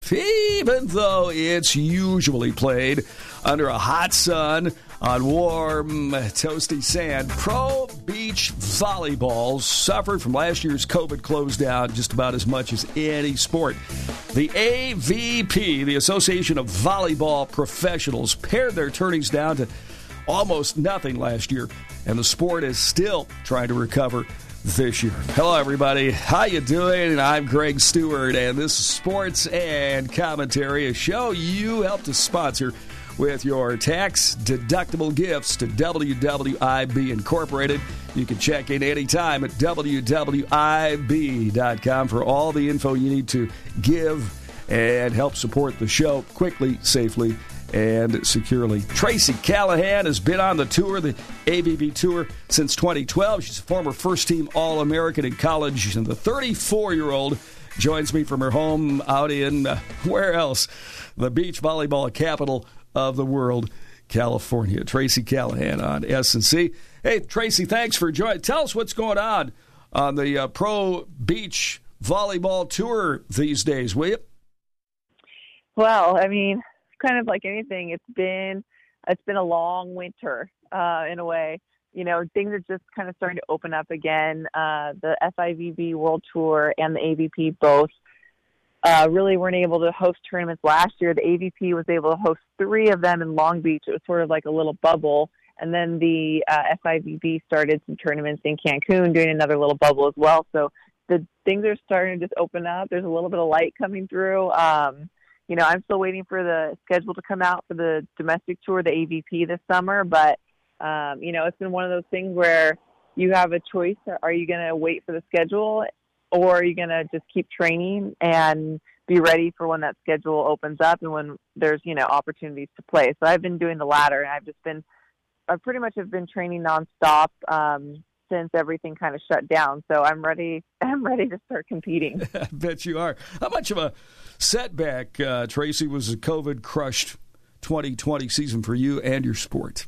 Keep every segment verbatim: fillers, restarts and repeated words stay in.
even though it's usually played under a hot sun on warm, toasty sand. Pro beach volleyball suffered from last year's COVID close down just about as much as any sport. The A V P, the Association of Volleyball Professionals, pared their turnings down to almost nothing last year, and the sport is still trying to recover this year. Hello, everybody. How you doing? I'm Greg Stewart, and this is Sports and Commentary, a show you help to sponsor with your tax-deductible gifts to W W I B Incorporated. You can check in anytime at W W I B dot com for all the info you need to give and help support the show quickly, safely, and securely. Tracy Callahan has been on the tour, the A V P Tour, since twenty twelve. She's a former first-team All-American in college, and the thirty-four-year-old joins me from her home out in, uh, where else? The beach volleyball capital of the world, California. Tracy Callahan on S and C. Hey, Tracy, thanks for joining. Tell us what's going on on the uh, Pro Beach Volleyball Tour these days, will you? Well, I mean, kind of like anything, it's been it's been a long winter uh, in a way. You know, things are just kind of starting to open up again. Uh, the F I V B World Tour and the A V P both uh, really weren't able to host tournaments last year. The A V P was able to host three of them in Long Beach. It was sort of like a little bubble. And then the uh, F I V B started some tournaments in Cancun, doing another little bubble as well. So the things are starting to just open up. There's a little bit of light coming through. Um, You know, I'm still waiting for the schedule to come out for the domestic tour, the A V P this summer. But, um, you know, it's been one of those things where you have a choice. Are you going to wait for the schedule, or are you going to just keep training and be ready for when that schedule opens up and when there's, you know, opportunities to play? So I've been doing the latter, and I've just been – I pretty much have been training nonstop um, since everything kind of shut down. So I'm ready I'm ready to start competing. I bet you are. How much of a setback, uh, Tracy, was a COVID-crushed twenty twenty season for you and your sport?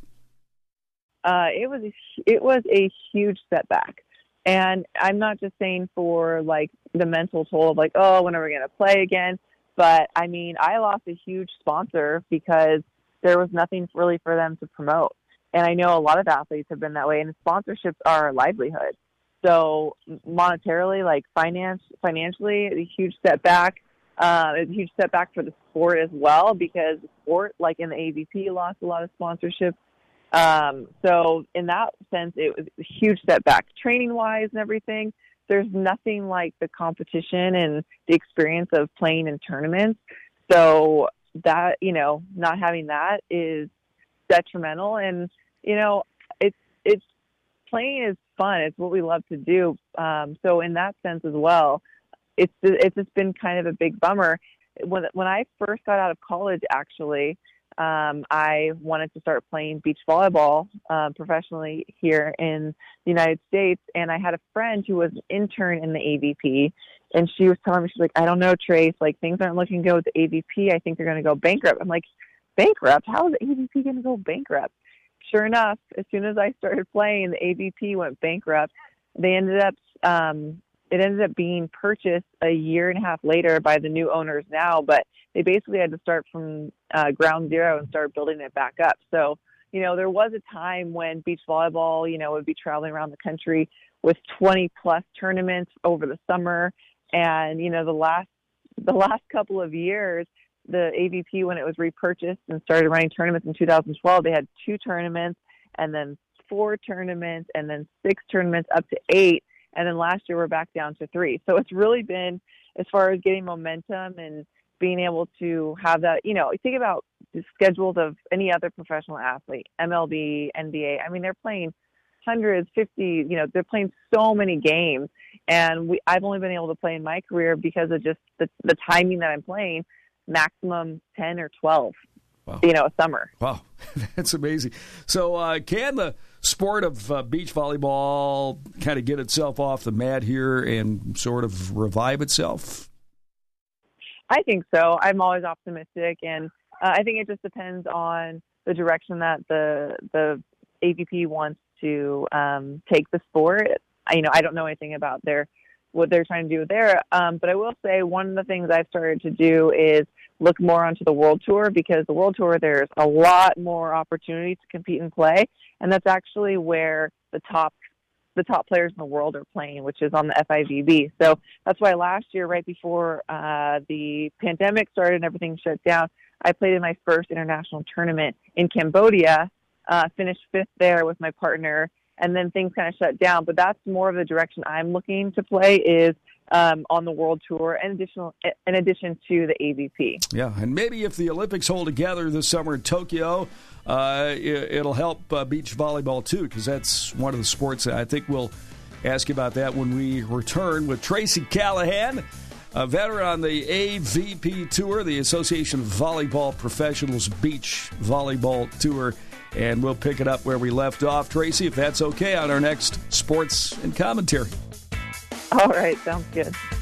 Uh, it was a, it was a huge setback. And I'm not just saying for, like, the mental toll of, like, oh, when are we going to play again? But, I mean, I lost a huge sponsor because there was nothing really for them to promote. And I know a lot of athletes have been that way, and sponsorships are a livelihood. So monetarily, like finance, financially, a huge setback. Uh, it's a huge setback for the sport as well, because the sport, like in the A V P, lost a lot of sponsorships. Um, so in that sense, it was a huge setback. Training-wise and everything, there's nothing like the competition and the experience of playing in tournaments. So that, you know, not having that is detrimental. And, you know, it's, it's playing is fun. It's what we love to do. Um, so in that sense as well, it's, it's just been kind of a big bummer. When, when I first got out of college, actually, um, I wanted to start playing beach volleyball uh, professionally here in the United States. And I had a friend who was an intern in the A V P, and she was telling me, she's like, I don't know, Trace, like things aren't looking good with the A V P. I think they're going to go bankrupt. I'm like, bankrupt? How is the A V P going to go bankrupt? Sure enough, as soon as I started playing, the A V P went bankrupt. They ended up, um, it ended up being purchased a year and a half later by the new owners now, but they basically had to start from uh, ground zero and start building it back up. So, you know, there was a time when beach volleyball, you know, would be traveling around the country with twenty plus tournaments over the summer. And, you know, the last, the last couple of years, the A V P, when it was repurchased and started running tournaments in two thousand twelve, they had two tournaments and then four tournaments and then six tournaments up to eight. And then last year we're back down to three. So it's really been, as far as getting momentum and being able to have that, you know, think about the schedules of any other professional athlete, M L B, N B A. I mean, they're playing hundreds, fifty, you know, they're playing so many games. And we, I've only been able to play in my career because of just the, the timing that I'm playing, maximum ten or twelve, wow. you know, a summer. Wow, that's amazing. So uh, can the sport of uh, beach volleyball kind of get itself off the mat here and sort of revive itself? I think so. I'm always optimistic, and uh, I think it just depends on the direction that the the A V P wants to um, take the sport. I, you know, I don't know anything about their what they're trying to do there. Um, but I will say one of the things I've started to do is look more onto the World Tour, because the World Tour, there's a lot more opportunity to compete and play. And that's actually where the top the top players in the world are playing, which is on the F I V B. So that's why last year, right before uh, the pandemic started and everything shut down, I played in my first international tournament in Cambodia, uh, finished fifth there with my partner, and then things kind of shut down. But that's more of the direction I'm looking to play, is um, on the World Tour, in additional, in addition to the A V P. Yeah, and maybe if the Olympics hold together this summer in Tokyo, uh, it, it'll help uh, beach volleyball too, because that's one of the sports that I think we'll ask you about that when we return with Tracy Callahan, a veteran on the A V P Tour, the Association of Volleyball Professionals Beach Volleyball Tour. And we'll pick it up where we left off, Tracy, if that's okay, on our next Sports and Commentary. All right, sounds good.